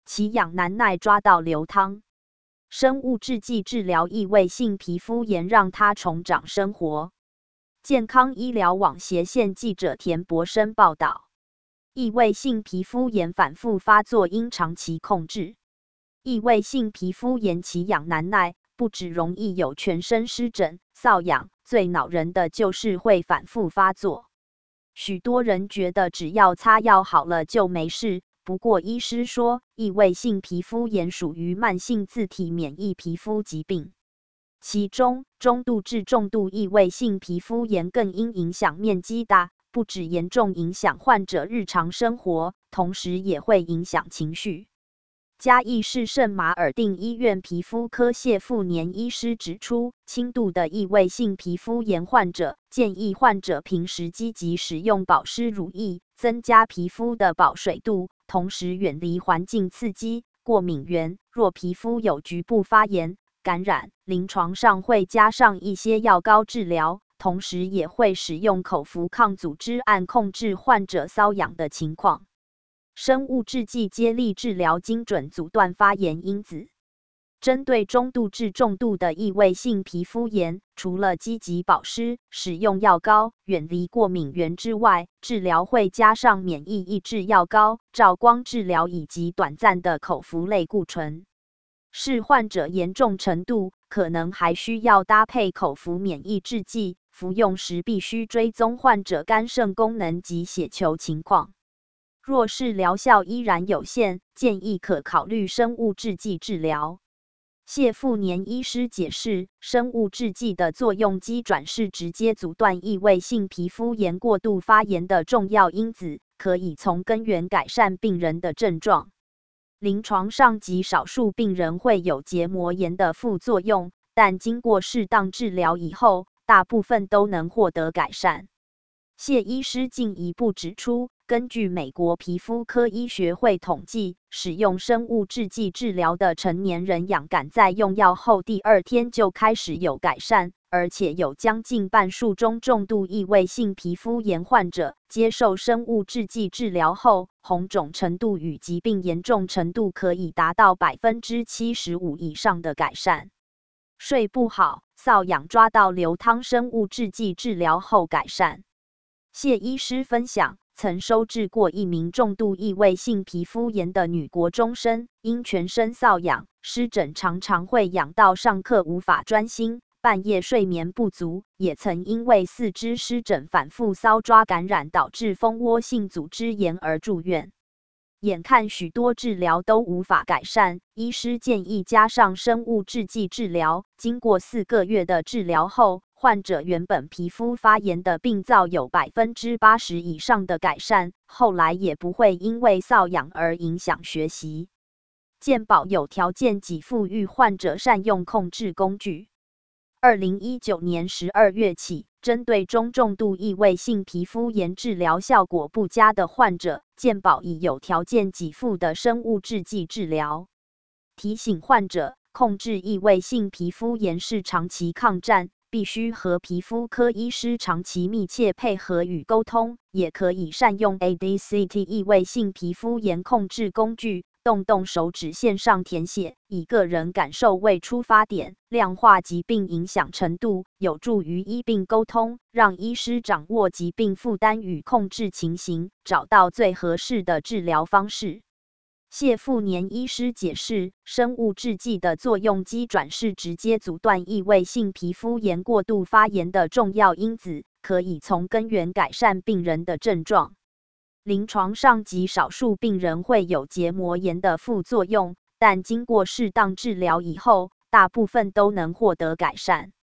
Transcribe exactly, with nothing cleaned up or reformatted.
其痒难耐，抓到流汤。生物制剂治疗异位性皮肤炎，让他重掌生活。健康医疗网斜线记者田博生报道。异位性皮肤炎反复发作，应长期控制。异位性皮肤炎其痒难耐，不只容易有全身湿疹、瘙痒，最恼人的就是会反复发作。许多人觉得只要擦药好了就没事。不过，医师说，异位性皮肤炎属于慢性自体免疫皮肤疾病，其中中度至重度异位性皮肤炎更因影响面积大，不只严重影响患者日常生活，同时也会影响情绪。嘉义市圣马尔定医院皮肤科谢富年医师指出，轻度的异位性皮肤炎患者建议患者平时积极使用保湿乳液，增加皮肤的保水度，同时远离环境刺激、过敏源。若皮肤有局部发炎、感染，临床上会加上一些药膏治疗，同时也会使用口服抗组织胺控制患者瘙痒的情况。生物制剂接力治疗精准阻断发炎因子。针对中度至重度的异位性皮肤炎，除了积极保湿、使用药膏、远离过敏源之外，治疗会加上免疫抑制药膏、照光治疗以及短暂的口服类固醇。视患者严重程度，可能还需要搭配口服免疫制剂，服用时必须追踪患者肝肾功能及血球情况。若是疗效依然有限，建议可考虑生物制剂治疗。谢富年医师解释，生物制剂的作用机转是直接阻断异位性皮肤炎过度发炎的重要因子，可以从根源改善病人的症状。临床上极少数病人会有结膜炎的副作用，但经过适当治疗以后，大部分都能获得改善。谢医师进一步指出，根据美国皮肤科医学会统计，使用生物制剂治疗的成年人痒感在用药后第二天就开始有改善，而且有将近半数中重度异位性皮肤炎患者接受生物制剂治疗后，红肿程度与疾病严重程度可以达到 百分之七十五 以上的改善。睡不好、瘙痒抓到流汤生物制剂治疗后改善。谢医师分享，曾收治过一名重度异位性皮肤炎的女国中生，因全身瘙痒、湿疹常常会痒到上课无法专心，半夜睡眠不足，也曾因为四肢湿疹反复搔抓感染导致蜂窝性组织炎而住院。眼看许多治疗都无法改善，医师建议加上生物制剂治疗。经过四个月的治疗后，患者原本皮肤发炎的病灶有 百分之八十 以上的改善，后来也不会因为瘙痒而影响学习。健保有条件给付予患者善用控制工具。二零一九年十二月起，针对中重度异位性皮肤炎治疗效果不佳的患者，健保已有条件给付的生物制剂治疗。提醒患者，控制异位性皮肤炎是长期抗战，必须和皮肤科医师长期密切配合与沟通，也可以善用 A D C T 异位性皮肤炎控制工具，动动手指线上填写，以个人感受为出发点，量化疾病影响程度，有助于医病沟通，让医师掌握疾病负担与控制情形，找到最合适的治疗方式。谢富年医师解释，生物制剂的作用机转是直接阻断异位性皮肤炎过度发炎的重要因子，可以从根源改善病人的症状。临床上极少数病人会有结膜炎的副作用，但经过适当治疗以后，大部分都能获得改善。